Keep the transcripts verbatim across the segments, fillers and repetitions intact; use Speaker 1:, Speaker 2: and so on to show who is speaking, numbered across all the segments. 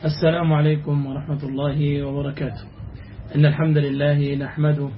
Speaker 1: السلام عليكم ورحمة الله وبركاته. إن الحمد لله نحمده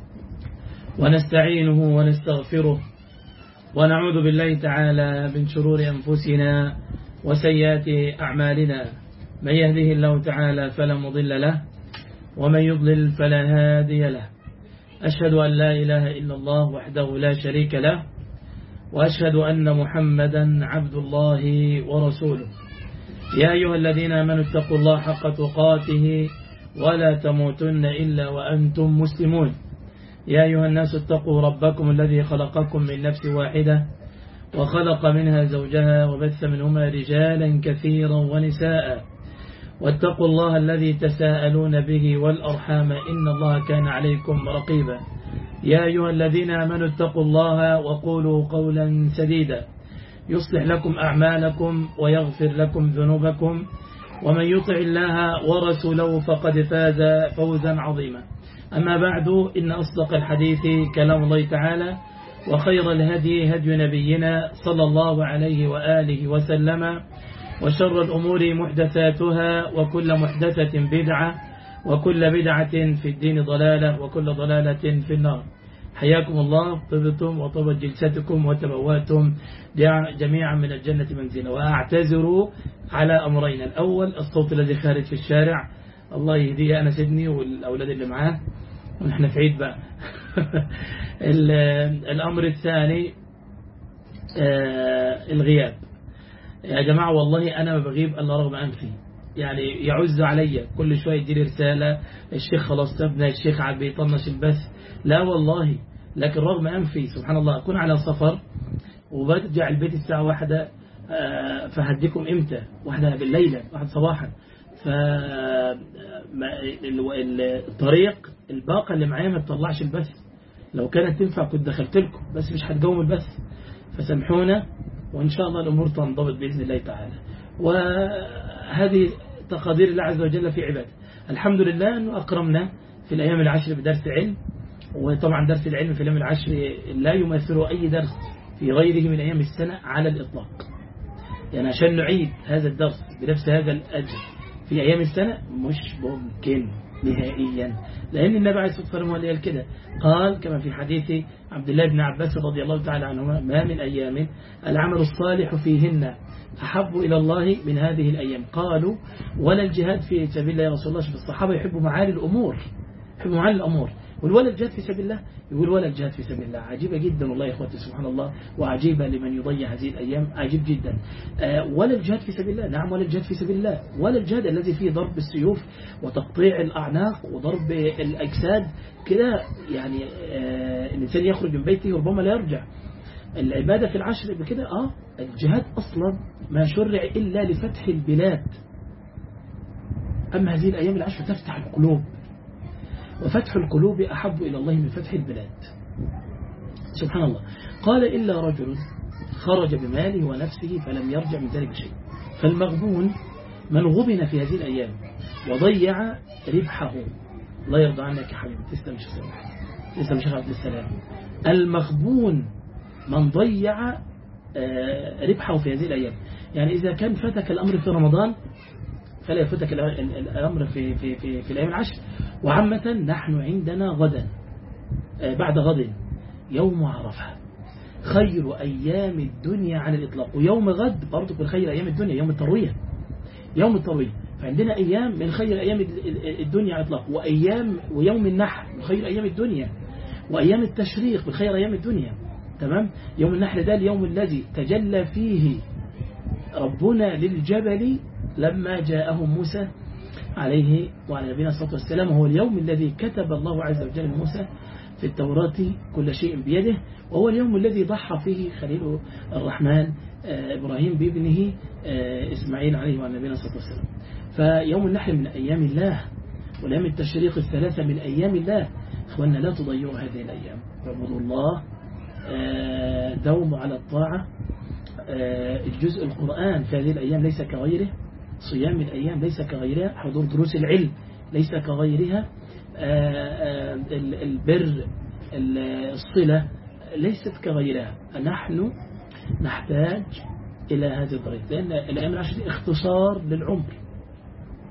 Speaker 1: ونستعينه ونستغفره ونعوذ بالله تعالى من شرور أنفسنا وسيئات أعمالنا. من يهده الله تعالى فلا مضل له ومن يضلل فلا هادي له. أشهد أن لا إله إلا الله وحده لا شريك له، وأشهد أن محمدا عبد الله ورسوله. يا أيها الذين آمنوا اتقوا الله حق تقاته ولا تموتن إلا وأنتم مسلمون. يا أيها الناس اتقوا ربكم الذي خلقكم من نفس واحدة وخلق منها زوجها وبث منهما رجالا كثيرا ونساء، واتقوا الله الذي تساءلون به والأرحام إن الله كان عليكم رقيبا. يا أيها الذين آمنوا اتقوا الله وقولوا قولا سديدا يصلح لكم أعمالكم ويغفر لكم ذنوبكم، ومن يطع الله ورسوله فقد فاز فوزا عظيما. أما بعد، إن أصدق الحديث كلام الله تعالى، وخير الهدي هدي نبينا صلى الله عليه وآله وسلم، وشر الأمور محدثاتها، وكل محدثة بدعة، وكل بدعة في الدين ضلالة، وكل ضلالة في النار. حياكم الله، طبتم وطبت جلستكم وتبواتم جميعا من الجنة منزلا. وأعتذر على أمرين: الأول الصوت الذي خارج في الشارع، الله يهديه أنا سيدني والأولاد اللي معاه ونحن في عيد بقى. الأمر الثاني الغياب. يا جماعة والله أنا ما بغيب إلا رغم أنفي، يعني يعز علي كل شوية يجي لي رسالة: الشيخ خلاص سابنا، الشيخ عاد بيطنش البث. لا والله، لكن رغم أنفي سبحان الله أكون على سفر وبرجع البيت الساعة واحدة، فهديكم إمتى؟ واحدة بالليلة، واحد صباحا. فالطريق الباقة اللي معايا ما تطلعش البث، لو كانت تنفع كنت دخلت لكم، بس مش هتقوم البث، فسامحونا وإن شاء الله الأمور تنضبط بإذن الله تعالى. وهذه تقادير الله عز وجل في عباده. الحمد لله أنه أكرمنا في الأيام العشر بدرس علم، وطبعا درس العلم في الأيام العشر لا يمثل أي درس في غيره من أيام السنة على الإطلاق. يعني عشان نعيد هذا الدرس بنفس هذا الأجر في أيام السنة مش ممكن نهائيا، لأن النبي عليه الصلاة والسلام قال كده، قال كما في حديث عبد الله بن عباس رضي الله تعالى عنهما: ما من أيام العمل الصالح فيهن أحب إلى الله من هذه الأيام. قالوا: ولا الجهاد في سبيل الله يا رسول الله؟ شوف الصحابة يحبوا معالي الأمور، يحبوا معالي الأمور. والولا الجهاد في سبيل الله، يقول ولا الجهاد في سبيل الله. عجيبة جدا والله يا إخوتي، سبحان الله، وعجيبة لمن يضيع هذه الأيام، عجيب جدا. آه ولا الجهاد في سبيل الله، نعم ولا الجهاد في سبيل الله، ولا الجهاد الذي فيه ضرب السيوف وتقطيع الأعناق وضرب الأجساد كده، يعني آه الإنسان يخرج من بيته وربما لا يرجع. العبادة في العشر بكده. آه الجهاد أصلا ما شرع إلا لفتح البلاد، أما هذه الأيام العشر تفتح القلوب، وفتح القلوب أحب إلى الله من فتح البلاد. سبحان الله. قال: إلا رجل خرج بماله ونفسه فلم يرجع من ذلك شيء. فالمغبون من غبن في هذه الأيام وضيع ربحه. الله يرضى عنك يا حبيبي، تسلم شيخ تسلم شيخ عبد السلام. المغبون من ضيع ربحه في هذه الأيام. يعني إذا كان فتك الأمر في رمضان فلا يفتك الأمر في, في, في, في الأيام العشر. وعامة نحن عندنا غدا بعد غد يوم عرفة، خير أيام الدنيا على الإطلاق. ويوم غد برضو من خير أيام الدنيا، يوم التروية، يوم التروية. فعندنا أيام من خير أيام الدنيا على الإطلاق، وأيام ويوم النحر من خير أيام الدنيا، وأيام التشريق من خير أيام الدنيا. تمام. يوم النحر ده اليوم الذي تجلى فيه ربنا للجبل لما جاءه موسى عليه وعلى نبينا الصلاة والسلام. هو اليوم الذي كتب الله عز وجل موسى في التوراة كل شيء بيده، وهو اليوم الذي ضحى فيه خليل الرحمن إبراهيم بابنه إسماعيل عليه وعلى نبينا الصلاة والسلام. فيوم النحر من أيام الله، والأيام التشريق الثلاثة من أيام الله. إخواننا لا تضيعوا هذه الأيام، اعبدوا الله، دوموا على الطاعة. الجزء القرآن في هذه الأيام ليس كغيره، صيام الأيام ليس كغيرها، حضور دروس العلم ليس كغيرها، البر الصلة ليست كغيرها. نحن نحتاج إلى هذه الطريقة، لأن الأيام العشر اختصار للعمر،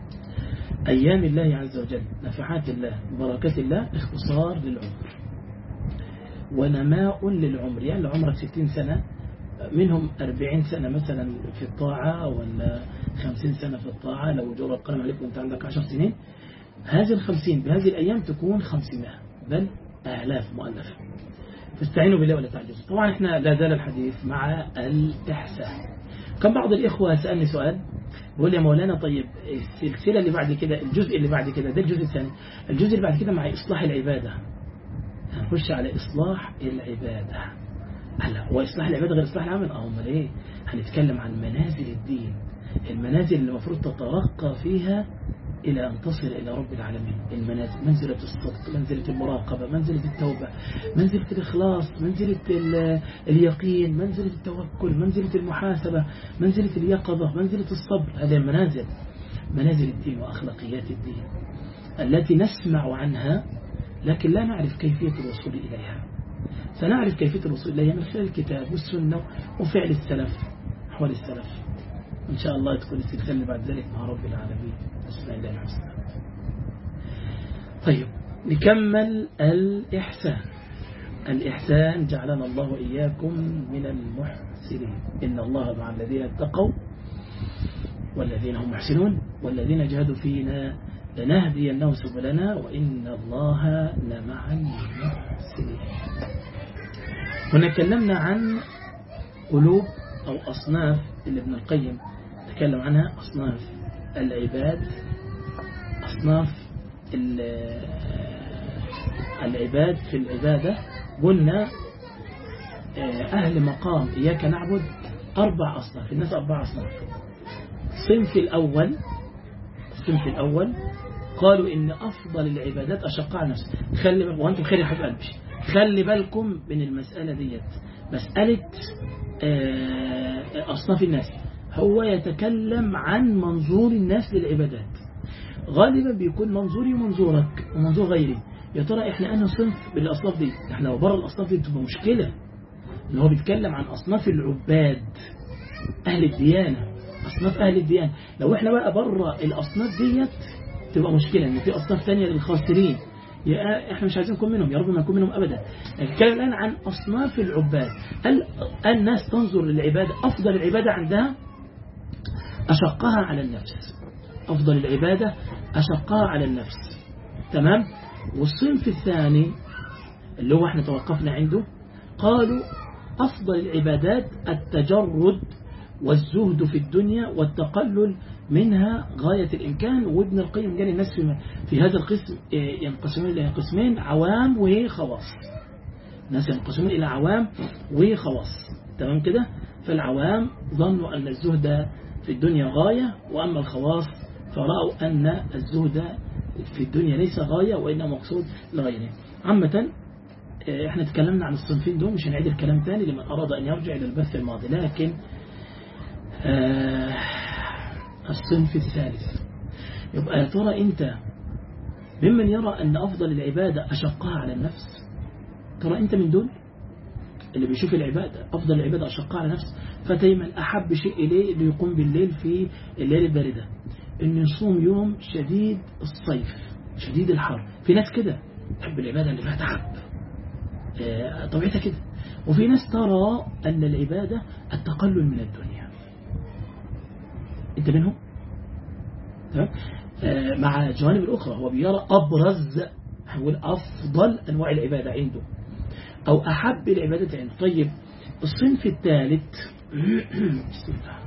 Speaker 1: أيام الله عز وجل، نفحات الله، بركات الله، اختصار للعمر ونماء للعمر. يعني عمرك ستين سنة، منهم أربعين سنة مثلا في الطاعة، ولا خمسين سنة في الطاعة لو جرى القلم عليك وانت عندك عشر سنين، هذه الخمسين بهذه الأيام تكون خمسمائة بل آلاف مؤلفة. فاستعينوا بالله ولا تعجزوا. طبعا احنا لا زال الحديث مع الإحسان. كان بعض الإخوة سألني سؤال، بيقول يا مولانا طيب السلسلة اللي بعد كده، الجزء اللي بعد كده، ده الجزء الثاني، الجزء اللي بعد كده مع إصلاح العبادة، هنخش على إصلاح العبادة. هلا هو إصلاح العبادة غير إصلاح العمل؟ اه امال ايه؟ هنتكلم عن منازل الدين، المنازل اللي المفروض تترقى فيها إلى أن تصل إلى رب العالمين. المنازل، منزلة الصدق، منزلة المراقبة، منزلة التوبة، منزلة الإخلاص، منزلة اليقين، منزلة التوكل، منزلة المحاسبة، منزلة اليقظة، منزلة الصبر. هذه المنازل، منازل الدين وأخلاقيات الدين التي نسمع عنها لكن لا نعرف كيفية الوصول إليها. سنعرف كيفية الوصول إليها من خلال الكتاب والسنة وفعل السلف، حول السلف إن شاء الله. تكون السلسلة اللي بعد ذلك مع رب العالمين. أسماء الله الحسنى. طيب نكمل الإحسان. الإحسان جعلنا الله وإياكم من المحسنين. إن الله مع الذين اتقوا والذين هم محسنون والذين جاهدوا فينا لنهدينهم سبلنا وإن الله لمع المحسنين. هنا تكلمنا عن قلوب أو أصناف اللي ابن القيم تكلم عنها، أصناف العباد، أصناف العباد في العبادة. قلنا أهل مقام إياك نعبد أربع أصناف، الناس أربع أصناف. الصنف الأول، الصنف الأول قالوا إن أفضل العبادات أشقها على نفسه. خلي بالكم وأنتم خير يا حبيب قلبي، خلي بالكم من المسألة ديت، مسألة أصناف الناس. هو يتكلم عن منظور الناس للعبادات، غالبا بيكون منظوري ومنظورك ومنظور غيري. يا ترى احنا أنا صنف بالأصناف دي؟ احنا لو بره الأصناف دي تبقى مشكلة. إن هو بيتكلم عن أصناف العباد، أهل الديانة، أصناف أهل الديانة. لو احنا بقى بره الأصناف ديت تبقى مشكلة، إن في أصناف تانية للخاسرين. يا احنا مش عايزين نكون منهم، يا رب ما نكون منهم أبدا. نتكلم الآن عن أصناف العباد. هل الناس تنظر للعبادة، أفضل العبادة عندها أشقها على النفس، أفضل العبادة أشقها على النفس، تمام. والصنف الثاني اللي هو احنا توقفنا عنده، قالوا أفضل العبادات التجرد والزهد في الدنيا والتقلل منها غاية الإمكان. وابن القيم قال الناس في, في هذا القسم ينقسمون إلى قسمين، عوام وخواص. الناس ينقسمون إلى عوام وخواص، تمام كده. فالعوام ظنوا أن الزهد في الدنيا غاية، وأما الخواص فرأوا أن الزهد في الدنيا ليس غاية وإنما مقصود لغيره. عامة احنا تكلمنا عن الصنفين دول، مش هنعيد الكلام تاني لمن أراد أن يرجع إلى البث الماضي. لكن آه الصنف الثالث، يبقى يا ترى أنت ممن يرى أن أفضل العبادة أشقها على النفس؟ ترى أنت من دول اللي بيشوف العبادة أفضل العبادة أشقها على نفس، فتيما أحب شيء إليه اللي يقوم بالليل في الليل الباردة، إنه يصوم يوم شديد الصيف شديد الحر. في ناس كده تحب العبادة اللي فيها تعب، آه طبيعتها كده. وفي ناس ترى أن العبادة التقلل من الدنيا. أنت منهم؟ تمام. آه مع الجوانب الأخرى هو بيرى أبرز، هنقول أفضل أنواع العبادة عنده أو أحب العبادة عنده. طيب الصنف الثالث بسم الله.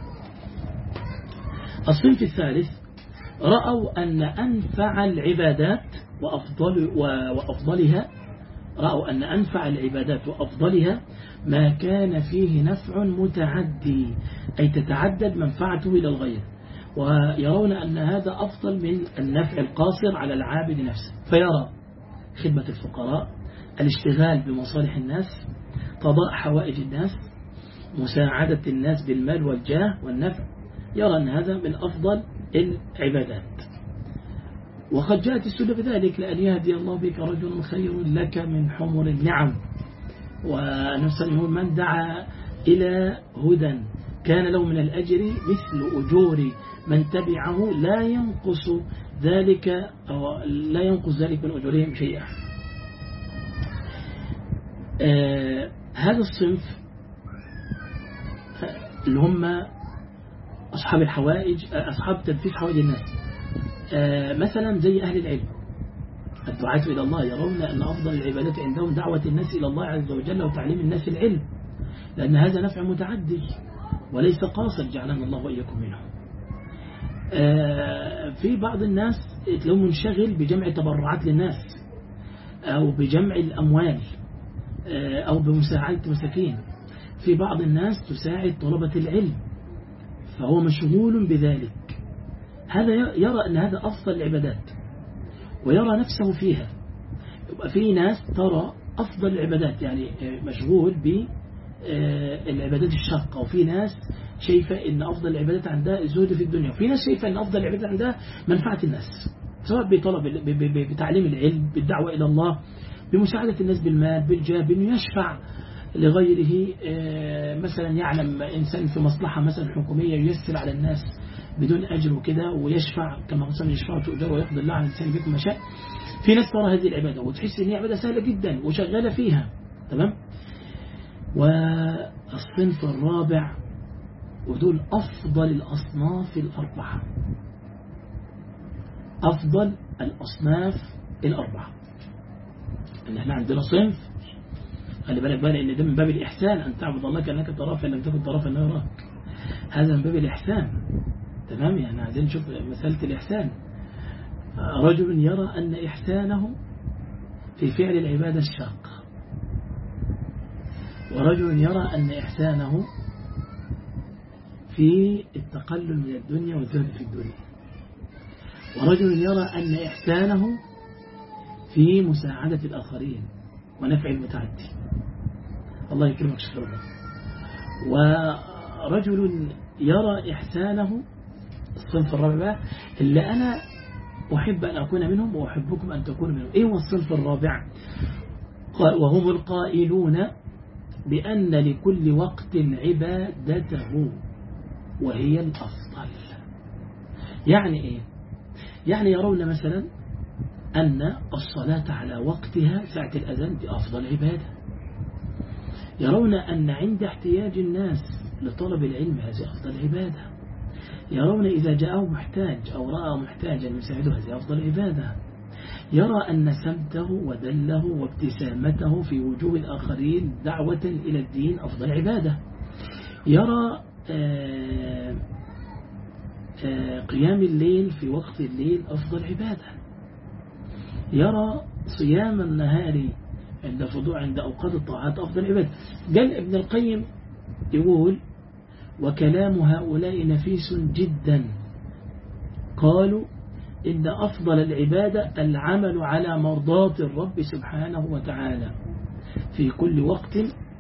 Speaker 1: الصنف الثالث رأوا أن أنفع العبادات وأفضل وأفضلها رأوا أن أنفع العبادات وأفضلها ما كان فيه نفع متعدي، أي تتعدد منفعته إلى الغير، ويرون أن هذا أفضل من النفع القاصر على العابد نفسه. فيرى خدمة الفقراء، الاشتغال بمصالح الناس، قضاء حوائج الناس، مساعدة الناس بالمال والجاه والنفع، يرى أن هذا من أفضل العبادات. وقد جاءت السنة بذلك، لأن يهدي الله بك رجل خير لك من حمر النعم. ونفسه من دعا إلى هدى كان له من الأجر مثل أجور من تبعه لا ينقص ذلك أو لا ينقص ذلك من أجورهم شيئا. آه هذا الصنف اللي هم أصحاب الحوائج، أصحاب تنفيذ حوائج الناس، آه مثلا زي أهل العلم الدعاة إلى الله، يرون أن أفضل العبادات عندهم دعوة الناس إلى الله عز وجل وتعليم الناس العلم، لأن هذا نفع متعدي وليس قاصر، جعلنا الله وإياكم منه. آه في بعض الناس لو منشغل بجمع تبرعات للناس أو بجمع الأموال آه أو بمساعدة مساكين. في بعض الناس تساعد طلبة العلم فهو مشغول بذلك، هذا يرى أن هذا أفضل العبادات ويرى نفسه فيها. يبقى في ناس ترى أفضل العبادات يعني مشغول بالعبادات الشاقة، وفي ناس شايفة أن أفضل العبادات عندها الزهد في الدنيا، وفي ناس شايفة أن أفضل العبادات عندها منفعة الناس، سواء بطلب بتعليم العلم، بالدعوة إلى الله، بمساعدة الناس بالمال، بالجاه، بأنه يشفع لغيره. مثلا يعلم إنسان في مصلحة مثلا حكومية ييسر على الناس بدون أجر وكده ويشفع، كما مثلا يشفع تؤجر ويقضي الله عن الإنسان بكم ما شاء. في ناس ترى هذه العبادة وتحس إن هي عبادة سهلة جدا وشغالة فيها، تمام. والصنف الرابع، ودول أفضل الأصناف الأربعة، أفضل الأصناف الأربعة. إن احنا عندنا صنف، خلي بالك بقى إن ده من باب الإحسان، أن تعبد الله كأنك تراه فإن لم تكن تراه فإنه يراك، هذا من باب الإحسان، تمام. يعني عايزين نشوف مسألة الإحسان. رجل يرى أن إحسانه في فعل العبادة الشاقة، ورجل يرى أن إحسانه في التقلل من الدنيا والزهد في الدنيا، ورجل يرى أن إحسانه في مساعدة الآخرين ونفع المتعدي. الله يكرمك شكرا الله. ورجل يرى إحسانه، الصنف الرابع اللي أنا أحب أن أكون منهم وأحبكم أن تكونوا منهم. إيه هو الصنف الرابع؟ وهم القائلون بأن لكل وقت عبادته وهي الأفضل. يعني إيه؟ يعني يرون مثلا أن الصلاة على وقتها ساعة الأذان دي أفضل عبادة، يرون أن عند احتياج الناس لطلب العلم هذه أفضل عبادة، يرون إذا جاءه محتاج أو رأى محتاجا يساعده هذه أفضل عبادة، يرى أن سمته ودله وابتسامته في وجوه الآخرين دعوة إلى الدين أفضل عبادة، يرى آآ آآ قيام الليل في وقت الليل أفضل عبادة، يرى صيام النهار عند فضوء عند أوقات الطاعات أفضل عبادة. قال ابن القيم يقول: وكلام هؤلاء نفيس جدا، قالوا إن أفضل العبادة العمل على مرضاة الرب سبحانه وتعالى في كل وقت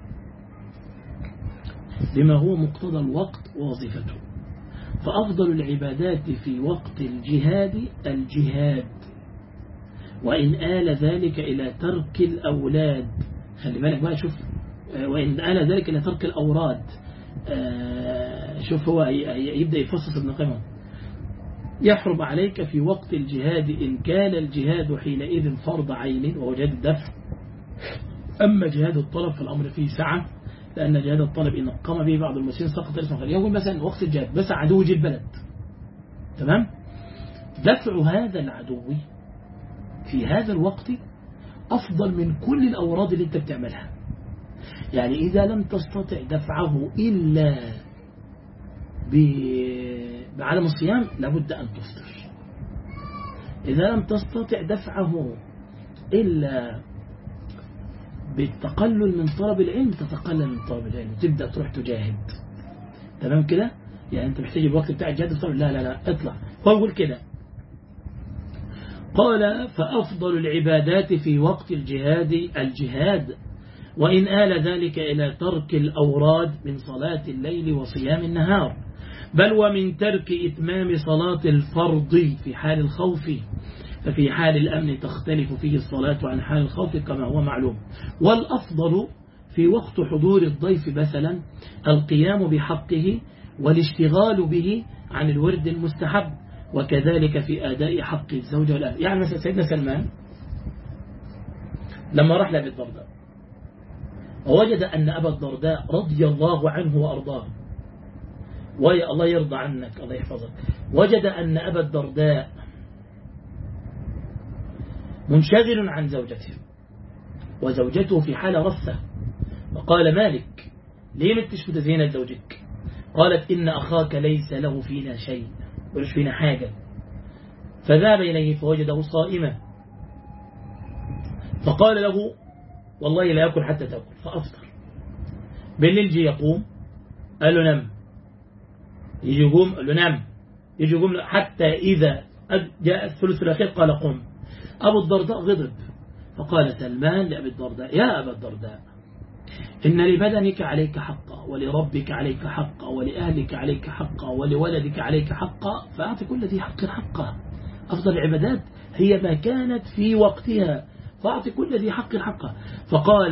Speaker 1: بما هو مقتضى الوقت ووظيفته، فأفضل العبادات في وقت الجهاد الجهاد، وإن آل ذلك إلى ترك الأولاد. خلي بالك بقى، شوف، وإن آل ذلك إلى ترك الأوراد. شوف هو يبدأ يفصص ابن القيم: يحرم عليك في وقت الجهاد إن كان الجهاد حينئذ فرض عين وهو جهاد الدفع، أما جهاد الطلب فالأمر فيه سعة، لأن جهاد الطلب إن قام به بعض المسلمين سقط اسمه خليه. يقول مثلا وقت الجهاد بس عدو جي البلد، تمام، دفع هذا العدو في هذا الوقت أفضل من كل الأوراد اللي أنت بتعملها. يعني إذا لم تستطع دفعه إلا بعدم الصيام لابد أن تفطر، إذا لم تستطع دفعه إلا بالتقلل من طلب العلم تتقلل من طلب العلم، تبدأ تروح تجاهد، تمام كده. يعني أنت محتاج الوقت بتاع الجهاد في لا لا لا اطلع. هو يقول كده، قال: فأفضل العبادات في وقت الجهاد الجهاد، وإن آل ذلك إلى ترك الأوراد من صلاة الليل وصيام النهار، بل ومن ترك إتمام صلاة الفرض في حال الخوف، ففي حال الأمن تختلف فيه الصلاة عن حال الخوف كما هو معلوم. والأفضل في وقت حضور الضيف مثلا القيام بحقه والاشتغال به عن الورد المستحب، وكذلك في أداء حق الزوجة والأهل. يعني مثلا سيدنا سلمان لما راح لأبي الدرداء ووجد أن أبا الدرداء رضي الله عنه وأرضاه، ويا الله يرضى عنك الله يحفظك، وجد أن أبا الدرداء منشغل عن زوجته وزوجته في حالة رثة، وقال مالك ليه متش متزينة زوجك؟ قالت إن أخاك ليس له فينا شيء وليش فينا حاجة. فذهب إليه فوجده صائما، فقال له والله لا يأكل حتى تأكل، فأفطر. بالليل جي يقوم قال له نم، يجي يقوم قال له نم، يجي يقوم حتى إذا جاء الثلث الأخير قال قم. أبو الدرداء غضب فقال سلمان لأبي الدرداء يا أبا الدرداء إن لبدنك عليك حقا ولربك عليك حقا ولأهلك عليك حقا ولولدك عليك حقا، فأعطي كل ذي حق حقه. أفضل العبادات هي ما كانت في وقتها، فأعطي كل ذي حق حقه. فقال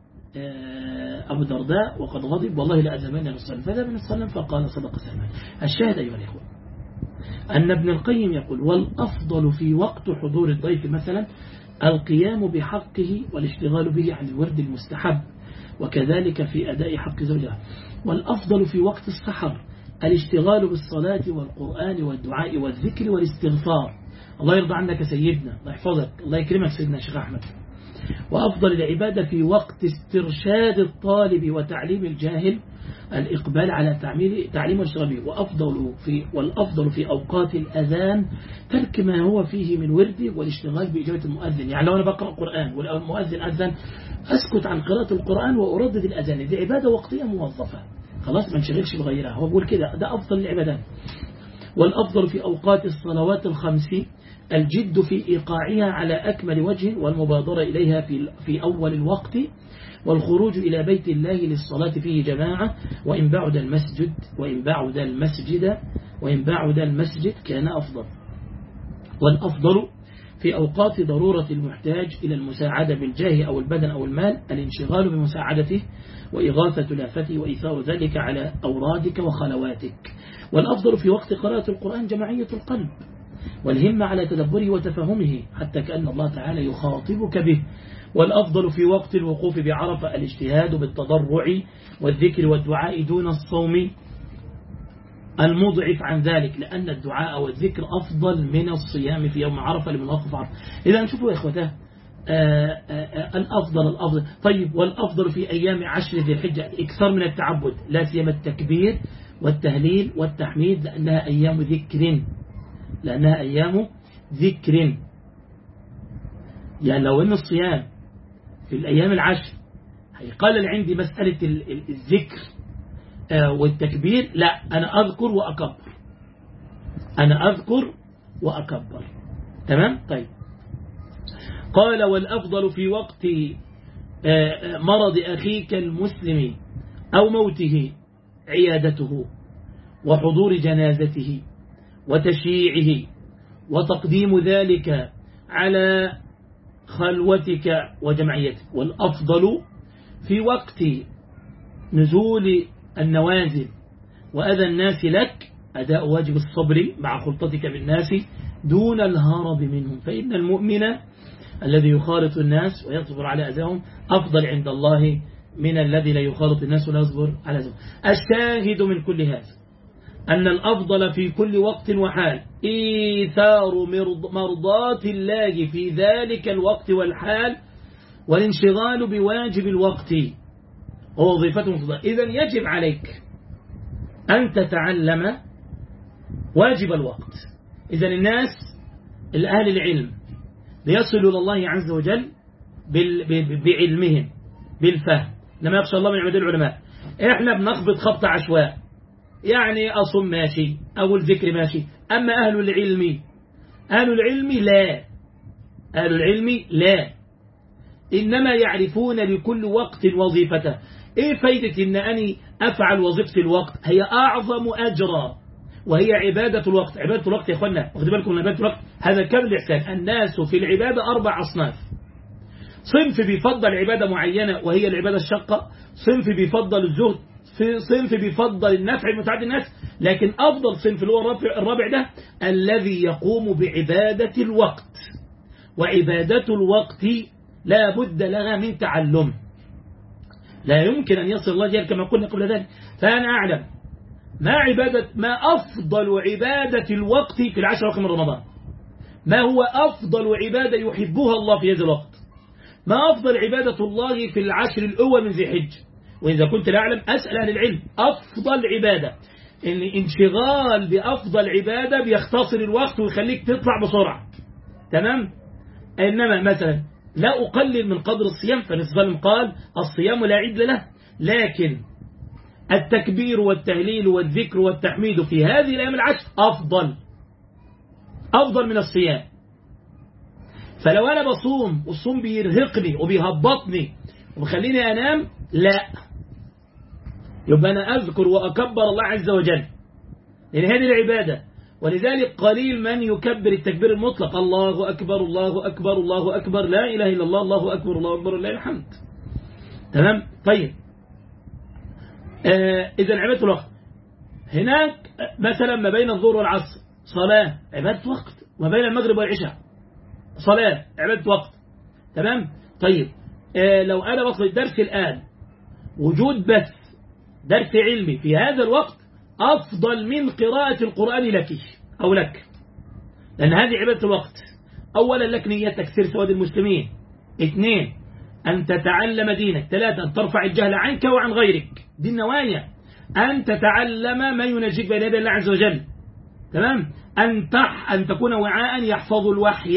Speaker 1: أبو الدرداء وقد غضب والله لأزمن نصلا، فذهب من الصلاة فقال صدق سلمان. الشاهد أيها الإخوة أن ابن القيم يقول والأفضل في وقت حضور الضيف مثلا القيام بحقه والاشتغال به عن الورد المستحب، وكذلك في أداء حق زوجها. والأفضل في وقت السحر الاشتغال بالصلاة والقرآن والدعاء والذكر والاستغفار. الله يرضى عنك سيدنا، الله يحفظك، الله يكرمك سيدنا الشيخ أحمد. وأفضل العبادة في وقت استرشاد الطالب وتعليم الجاهل الإقبال على تعليم والاشتغال به. وأفضل في والأفضل في أوقات الأذان ترك ما هو فيه من ورد والاشتغال بإجابة المؤذن. يعني لو أنا بقرأ القرآن والمؤذن أذن أسكت عن قراءة القرآن وأردد الأذان، دي عبادة وقتية موظفة خلاص ما نشغلش بغيرها. هو بقول كده ده أفضل العبادات. والأفضل في أوقات الصلوات الخمس الجد في إيقاعها على أكمل وجه والمبادرة إليها في في أول الوقت، والخروج إلى بيت الله للصلاة فيه جماعة، وإن بعد المسجد وإن بعد المسجد وإن بعد المسجد كان أفضل. والأفضل في أوقات ضرورة المحتاج إلى المساعدة بالجاه أو البدن أو المال الانشغال بمساعدته وإغاثة لافته وإيثار ذلك على أورادك وخلواتك. والأفضل في وقت قراءة القرآن جماعية القلب والهمة على تدبره وتفهمه حتى كأن الله تعالى يخاطبك به. والأفضل في وقت الوقوف بعرفة الاجتهاد بالتضرع والذكر والدعاء دون الصوم المضعف عن ذلك، لأن الدعاء والذكر أفضل من الصيام في يوم عرفة لمن وقف عرفة. إذا نشوفوا يا إخوته الأفضل الأفضل طيب. والأفضل في أيام عشر ذي الحجة إكثر من التعبد، لا سيما التكبير والتهليل والتحميد لأنها أيام ذكر لأنها أيام ذكر. يعني لو أن الصيام في الأيام العشر هيقلل عندي مسألة الذكر والتكبير، لا أنا أذكر وأكبر أنا أذكر وأكبر تمام. طيب قال والأفضل في وقت مرض أخيك المسلم أو موته عيادته وحضور جنازته وتشييعه وتقديم ذلك على خلوتك وجمعيتك. والأفضل في وقت نزول النوازل وأذى الناس لك أداء واجب الصبر مع خلطتك بالناس دون الهرب منهم، فإن المؤمن الذي يخالط الناس ويصبر على أذاهم أفضل عند الله من الذي لا يخالط الناس ولا يصبر على أذاهم. الشاهد من كل هذا أن الأفضل في كل وقت وحال إيثار مرضات الله في ذلك الوقت والحال والانشغال بواجب الوقت ووظيفته مفضلة. إذن يجب عليك أن تتعلم واجب الوقت. إذن الناس الأهل العلم ليصلوا إلى الله عز وجل بعلمهم بالفهم، لما يخشى الله من عباد العلماء. إحنا بنخبط خبط عشواء، يعني أصم ماشي أو الذكر ماشي، أما أهل العلم أهل العلم لا أهل العلم لا إنما يعرفون لكل وقت وظيفته. إيه فايدة إن أني أفعل وظيفة الوقت؟ هي أعظم أجرا وهي عبادة الوقت. عبادة الوقت يا أخوانا واخد بالكم من عبادة الوقت، هذا كامل الإحسان. الناس في العبادة أربع أصناف: صنف بيفضل عبادة معينة وهي العبادة الشاقة، صنف بيفضل الزهد، صنف بيفضل النفع المتعدي الناس، لكن أفضل صنف اللي هو الرابع, الرابع ده الذي يقوم بعبادة الوقت، وعبادة الوقت لا بد لها من تعلم، لا يمكن أن يصل الله جل كما قلنا قبل ذلك. فأنا أعلم ما عبادة ما أفضل عبادة الوقت في العشر الأواخر من رمضان، ما هو أفضل عبادة يحبها الله في هذا الوقت، ما أفضل عبادة الله في العشر الأول من ذي حجة. وإذا كنت لا أعلم أسأل أهل العلم أفضل عبادة، إن انشغال بأفضل عبادة بيختصر الوقت ويخليك تطلع بسرعة، تمام. إنما مثلا لا أقلل من قدر الصيام، فنسبة قال الصيام لا عدل له، لكن التكبير والتهليل والذكر والتحميد في هذه الأيام العشر أفضل أفضل من الصيام. فلو أنا بصوم والصوم بيرهقني وبيهبطني وبخليني أنام، لا، يبقى أنا أذكر وأكبر الله عز وجل، لأن هذه العبادة. ولذلك قليل من يكبر التكبير المطلق، الله أكبر الله أكبر الله أكبر لا إله إلا الله الله أكبر الله أكبر لله الحمد، تمام. طيب آه إذا عبادة الوقت هناك مثلا ما بين الظهر والعصر صلاة عبادة وقت، وما بين المغرب والعشاء صلاة عبادة وقت، تمام. طيب آه لو أنا بصل الدرس الآن وجود بث درس علمي في هذا الوقت أفضل من قراءة القرآن لك أو لك، لأن هذه عبادة الوقت. أولا لك نية تكسير سواد المسلمين، اثنين أن تتعلم دينك، ثلاثة أن ترفع الجهل عنك وعن غيرك، دي النوايا، أن تتعلم ما ينجيك بين يدي الله عز وجل، تمام. أن تح أن تكون وعاء يحفظ الوحي،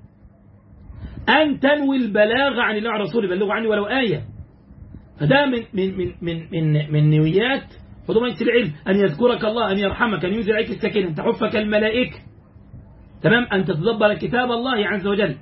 Speaker 1: أن تنوي البلاغ عن الله ورسوله، بلغوا عني ولو آية. فده من من من من من, من نيات حضور مجلس العلم، أن يذكرك الله، أن يرحمك، أن ينزل عليك السكينة، أن تحفك الملائكة، تمام، أن تتدبر كتاب الله عز وجل.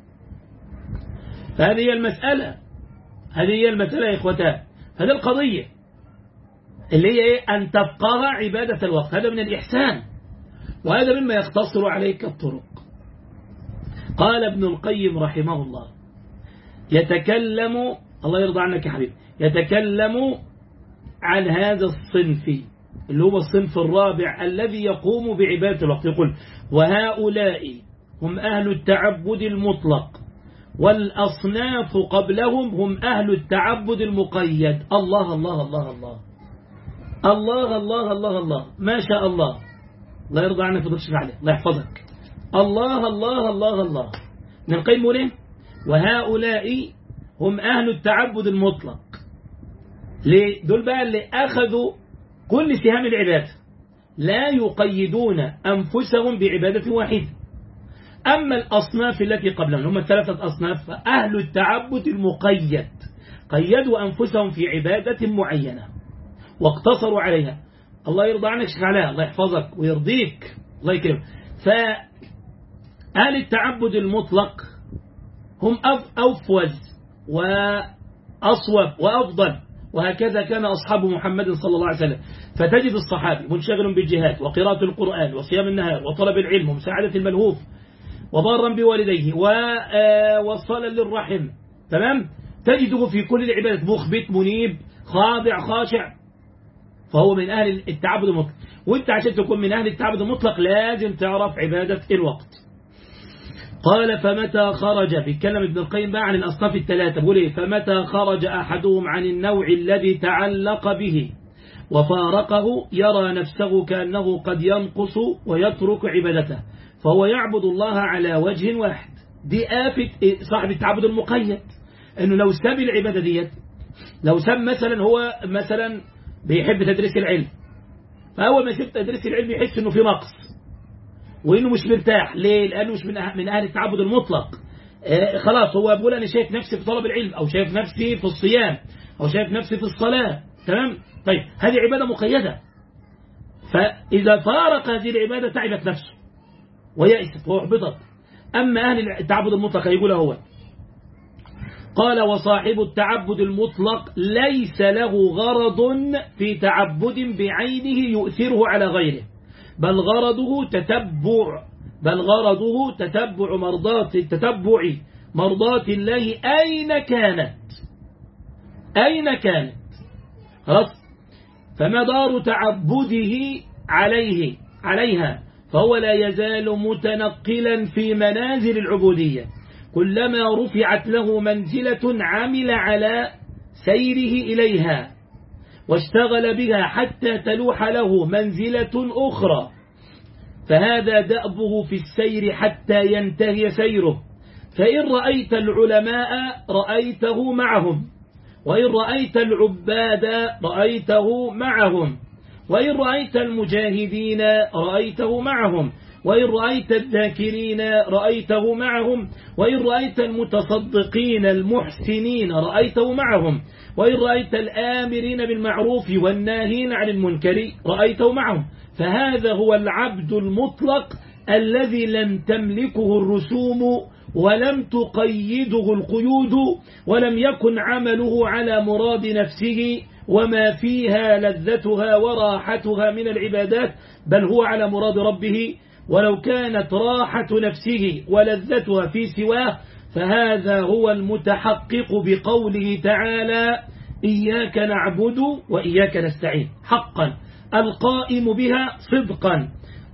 Speaker 1: فهذه هي المسألة، هذه هي المسألة يا إخوتان. هذه القضية اللي هي إيه؟ أن تفقه عبادة الوقت، هذا من الإحسان، وهذا مما يختصر عليك الطرق. قال ابن القيم رحمه الله يتكلم، الله يرضى عنك يا حبيبي، يتكلم عن هذا الصنف اللي هو الصنف الرابع الذي يقوم بعبادة الوقت. يقول وهؤلاء هم أهل التعبد المطلق، والأصناف قبلهم هم أهل التعبد المقيد. الله الله الله الله الله الله الله الله ما شاء الله، الله يرضى عنك وتشفع عليه، الله يحفظك. الله الله الله الله من القيم له وهؤلاء هم أهل التعبد المطلق. ليه؟ دول بقى اللي أخذوا كل سهام العبادة، لا يقيدون أنفسهم بعبادة واحدة. أما الأصناف التي قبلهم هم الثلاثة أصناف، فأهل التعبد المقيد قيدوا أنفسهم في عبادة معينة واقتصروا عليها. الله يرضى عنك شيخ علاء، الله يحفظك ويرضيك، الله يكرمك. فأهل التعبد المطلق هم أفوز وأصوب وأفضل، وهكذا كان أصحاب محمد صلى الله عليه وسلم. فتجد الصحابي منشغل بالجهاد وقراءة القرآن وصيام النهار وطلب العلم ومساعدة الملهوف وضارا بوالديه ووصلا للرحم، تمام. تجده في كل العبادات مخبت منيب خاضع خاشع، فهو من أهل التعبد المطلق. وانت عشان تكون من أهل التعبد المطلق لازم تعرف عبادة الوقت. قال فمتى خرج، بيتكلم ابن القيم بقى عن الأصناف الثلاثة، بيقول ايه؟ فمتى خرج أحدهم عن النوع الذي تعلق به وفارقه يرى نفسه كأنه قد ينقص ويترك عبادته، فهو يعبد الله على وجه واحد. دي آفة صاحب التعبد المقيد، انه لو ساب العبادة ديت، لو ساب مثلا هو مثلا بيحب تدريس العلم، فأول ما يسيب تدريس العلم يحس انه في نقص وانه مش مرتاح. ليه؟ لانه مش من أه... من اهل التعبد المطلق. آه خلاص هو بيقول انا شايف نفسي في طلب العلم، او شايف نفسي في الصيام، او شايف نفسي في الصلاة، تمام. طيب هذه عبادة مقيدة، فاذا فارق هذه العبادة تعبت نفسه ويأست واحبطت. اما اهل التعبد المطلق يقول هو قال وصاحب التعبد المطلق ليس له غرض في تعبد بعينه يؤثره على غيره، بل غرضه تتبع بل غرضه تتبع مرضات تتبع مرضات الله أين كانت أين كانت خلاص. فمدار تعبده عليه عليها فهو لا يزال متنقلا في منازل العبودية، كلما رفعت له منزلة عمل على سيره إليها واشتغل بها حتى تلوح له منزلة أخرى، فهذا دأبه في السير حتى ينتهي سيره. فإن رأيت العلماء رأيته معهم، وإن رأيت العباد رأيته معهم، وإن رأيت المجاهدين رأيته معهم، وإن رأيت الذاكرين رأيته معهم، وإن رأيت المتصدقين المحسنين رأيته معهم، وإن رأيت الآمرين بالمعروف والناهين عن المنكر رأيته معهم. فهذا هو العبد المطلق الذي لم تملكه الرسوم ولم تقيده القيود، ولم يكن عمله على مراد نفسه وما فيها لذتها وراحتها من العبادات، بل هو على مراد ربه. ولو كانت راحة نفسه ولذتها في سواه فهذا هو المتحقق بقوله تعالى إياك نعبد وإياك نستعين، حقا القائم بها صدقا،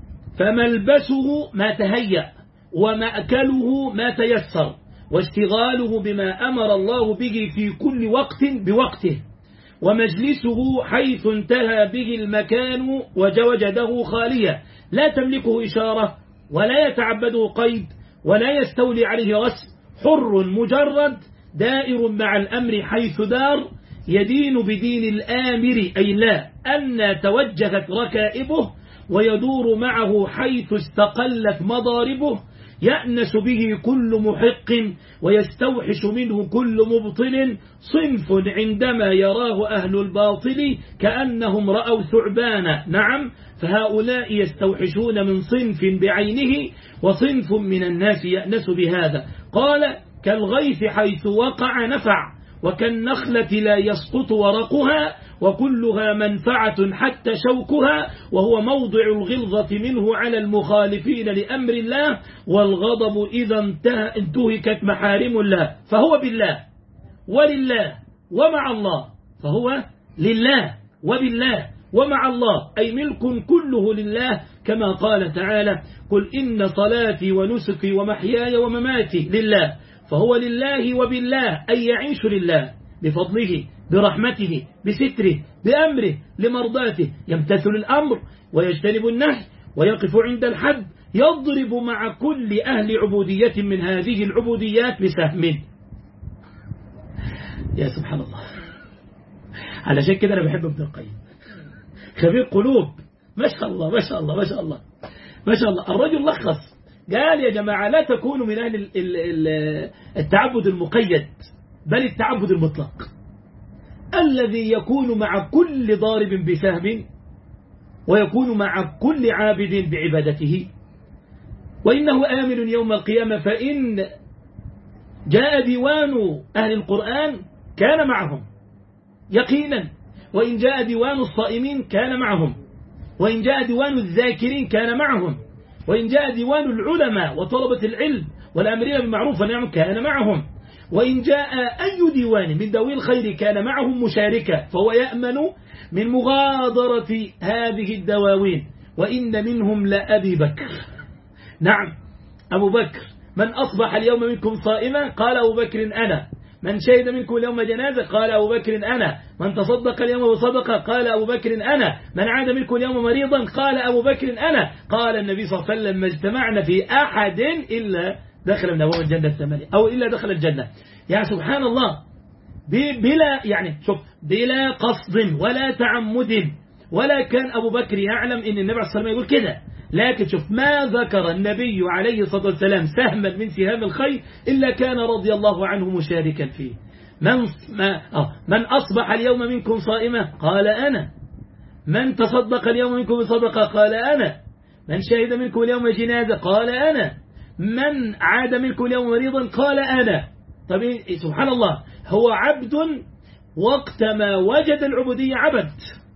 Speaker 1: فملبسه ما تهيأ ومأكله ما تيسر، واشتغاله بما أمر الله به في كل وقت بوقته، ومجلسه حيث انتهى به المكان وجوجده خاليا، لا تملكه إشارة ولا يتعبده قيد ولا يستولي عليه رسم، حر مجرد دائر مع الأمر حيث دار، يدين بدين الآمر أي لا أن توجهت ركائبه، ويدور معه حيث استقلت مضاربه، يأنس به كل محق ويستوحش منه كل مبطل، صنف عندما يراه أهل الباطل كأنهم رأوا ثعبانا، نعم فهؤلاء يستوحشون من صنف بعينه، وصنف من الناس يأنس بهذا. قال كالغيث حيث وقع نفع، وكالنخلة لا يسقط ورقها، وكلها منفعة حتى شوكها، وهو موضع الغلظة منه على المخالفين لأمر الله، والغضب إذا انتهكت محارم الله. فهو بالله ولله ومع الله، فهو لله وبالله ومع الله، أي ملك كله لله، كما قال تعالى قل إن صلاتي ونسكي ومحياي ومماتي لله. فهو لله وبالله، أي يعيش لله بفضله برحمته بستره بأمره لمرضاته، يمتثل الأمر ويجتنب النهي ويقف عند الحد، يضرب مع كل أهل عبودية من هذه العبوديات بسهم. يا سبحان الله، علشان كده أنا بحب ابن القيم، خبير قلوب، ما شاء الله ما شاء الله ما شاء الله ما شاء الله. الرجل لخص قال يا جماعة لا تكونوا من أهل التعبد المقيد، بل التعبد المطلق الذي يكون مع كل ضارب بسهم، ويكون مع كل عابد بعبادته. وإنه آمن يوم القيامة، فإن جاء ديوان أهل القرآن كان معهم يقينا، وإن جاء ديوان الصائمين كان معهم، وإن جاء ديوان الذاكرين كان معهم، وإن جاء ديوان العلماء وطلبة العلم والأمرين بالمعروف والنهي كان معهم، وإن جاء أي ديوان من ذوي الخير كان معهم مشاركا، فهو يأمن من مغادرة هذه الدواوين. وإن منهم لأبي بكر، نعم أبو بكر، من أصبح اليوم منكم صائما قال أبو بكر أنا، من شهد منكم اليوم جنازة قال أبو بكر أنا، من تصدق اليوم بصدقة قال أبو بكر أنا، من عاد منكم اليوم مريضا قال أبو بكر أنا. قال النبي صلى الله عليه وسلم ما اجتمعنا في أحد إلا دخل من أبواب الجنة الثمانية، أو إلا دخل الجنة. يعني سبحان الله، بلا يعني شوف بلا قصد ولا تعمد، ولا كان أبو بكر يعلم إن النبي عليه الصلاة والسلام يقول كده، لكن شوف ما ذكر النبي عليه الصلاة والسلام سهما من سهام الخير إلا كان رضي الله عنه مشاركا فيه. من, ما من أصبح اليوم منكم صائمة قال أنا، من تصدق اليوم منكم بصدقة قال أنا، من شهد منكم اليوم جنازة قال أنا، من عاد منكم اليوم مريضا قال أنا. طب سبحان الله، هو عبد وقت ما وجد العبودية عبد.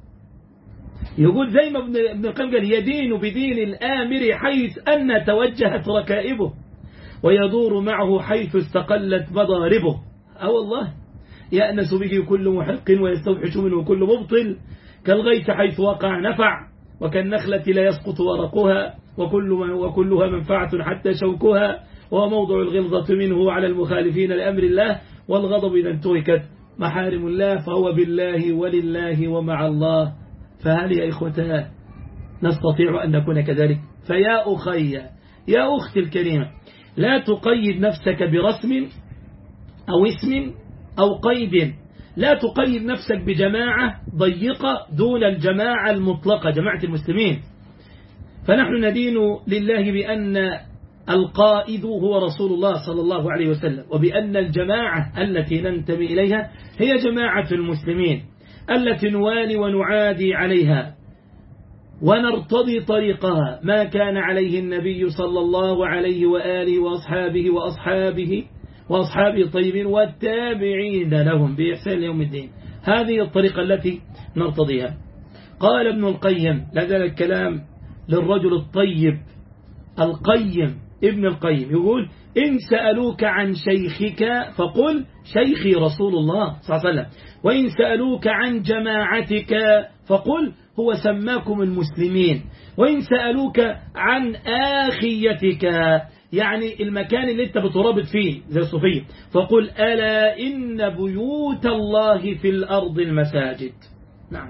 Speaker 1: يقول زي ما ابن القيم قال يدين بدين الآمر حيث أن توجهت ركائبه، ويدور معه حيث استقلت مضاربه. أو والله يأنس به كل محق ويستوحش منه كل مبطل، كالغيث حيث وقع نفع، وكالنخلة لا يسقط ورقها وكل وكلها منفعة حتى شوكها، وموضع الغلظة منه على المخالفين لأمر الله، والغضب إذا انتهكت محارم الله فهو بالله ولله ومع الله. فهل يا إخوتنا نستطيع أن نكون كذلك؟ فيا أخي يا أختي الكريمة، لا تقيد نفسك برسم أو اسم أو قيد، لا تقيد نفسك بجماعة ضيقة دون الجماعة المطلقة جماعة المسلمين. فنحن ندين لله بأن القائد هو رسول الله صلى الله عليه وسلم، وبأن الجماعة التي ننتمي إليها هي جماعة المسلمين التي نوالي ونعادي عليها ونرتضي طريقها ما كان عليه النبي صلى الله عليه وآله وأصحابه وأصحابه وأصحابه الطيبين والتابعين لهم بإحسان يوم الدين. هذه الطريقة التي نرتضيها. قال ابن القيم، لذلك الكلام للرجل الطيب القيم ابن القيم، يقول إن سألوك عن شيخك فقل شيخي رسول الله صلى الله عليه وسلم، وإن سألوك عن جماعتك فقل هو سماكم المسلمين، وإن سألوك عن آخيتك يعني المكان اللي انت بترابط فيه زي الصوفية فقل ألا إن بيوت الله في الأرض المساجد. نعم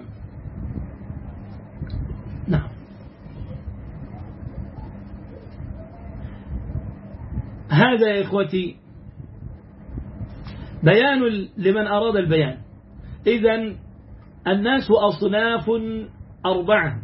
Speaker 1: نعم. هذا يا إخوتي بيان لمن أراد البيان. إذن الناس أصناف أربعة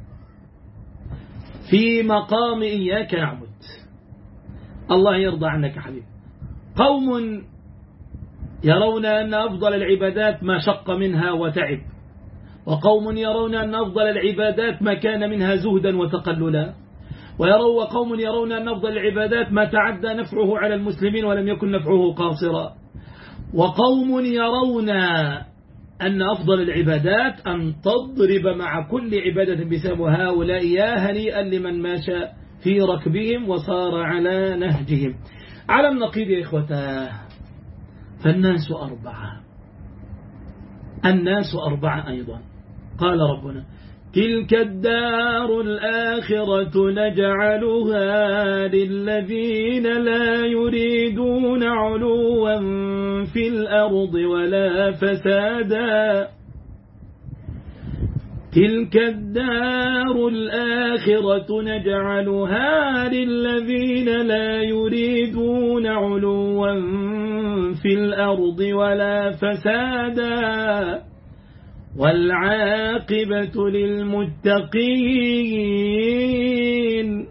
Speaker 1: في مقام إياك نعبد. الله يرضى عنك حبيب. قوم يرون أن أفضل العبادات ما شق منها وتعب، وقوم يرون أن أفضل العبادات ما كان منها زهدا وتقللا، ويروا وقوم يرون أن أفضل العبادات ما تعدى نفعه على المسلمين ولم يكن نفعه قاصرا، وقوم يرون أن أفضل العبادات أن تضرب مع كل عبادة بسبب هؤلاء يا هنيئا لمن ماشى في ركبهم وصار على نهجهم. على النقيض يا إخوتاه فالناس أربعة، الناس أربعة أيضا. قال ربنا تلك الدار الآخرة نجعلها للذين لا يريدون علوا في الأرض ولا فسادا. تلك الدار الآخرة نجعلها للذين لا يريدون علوا في الأرض ولا فسادا والعاقبة للمتقين.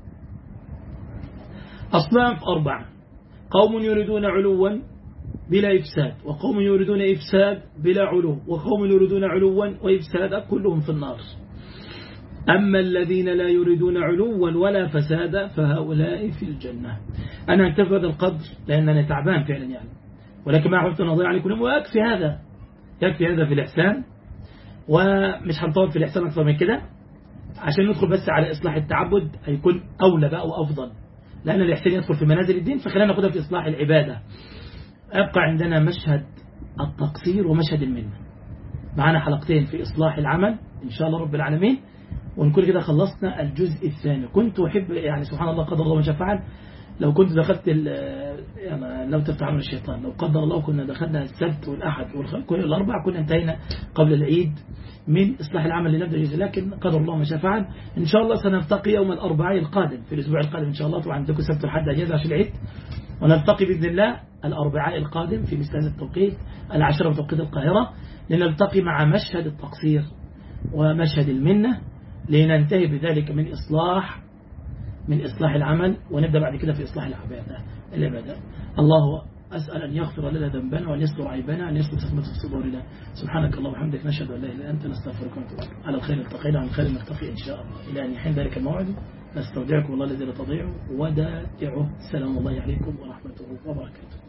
Speaker 1: أصناف أربعة: قوم يريدون علوا بلا إفساد، وقوم يريدون إفساد بلا علو، وقوم يريدون علوا وإفسادا، كلهم في النار. أما الذين لا يريدون علوا ولا فسادا فهؤلاء في الجنة. أنا أكتفي هذا القدر لأنني تعبان فعلا يعني، ولكن ما أحببت أن أضيع عليكم، ويكفي هذا، يكفي هذا في الإحسان، ومش هنطول في الإحسان أكثر من كده عشان ندخل بس على إصلاح التعبد، هيكون أولى بقى وأفضل، لأن الإحسان يدخل في منازل الدين، فخلينا ناخدها في إصلاح العبادة. أبقى عندنا مشهد التقصير ومشهد المنة. معنا حلقتين في إصلاح العمل إن شاء الله رب العالمين، ونكون كده خلصنا الجزء الثاني. كنت أحب يعني سبحان الله قدر الله ما شاء فعل لو كنت دخلت يعني لو تفتح من الشيطان، لو قدر الله كنا دخلنا السبت والأحد كل الأربع، كنا انتهينا قبل العيد من إصلاح العمل لنبدأ جزء، لكن قدر الله ما شاء فعل. إن شاء الله سنلتقي يوم الأربعاء القادم في الأسبوع القادم إن شاء الله. طبعا عندكم سبت والحد أجازة عشان العيد، ونلتقي بإذن الله الأربعاء القادم في مثل هذا التوقيت العشرة بتوقيت القاهرة، لنلتقي مع مشهد التقصير ومشهد المنة، لننتهي بذلك من إصلاح من إصلاح العمل، ونبدأ بعد كده في إصلاح العبادة العبادة. الله أسأل أن يغفر لنا ذنبنا وأن يستر عيبنا، أن يستر سخمة في صدورنا. سبحانك اللهم وبحمدك، نشهد أن لا إله إلا أنت، نستغفرك ونتوب إليك. على الخير التقينا، عن الخير نلتقي إن شاء الله. إلى أن يحين ذلك الموعد نستودعكم الله الذي لا تضيع ودائعه. سلام الله عليكم ورحمته وبركاته.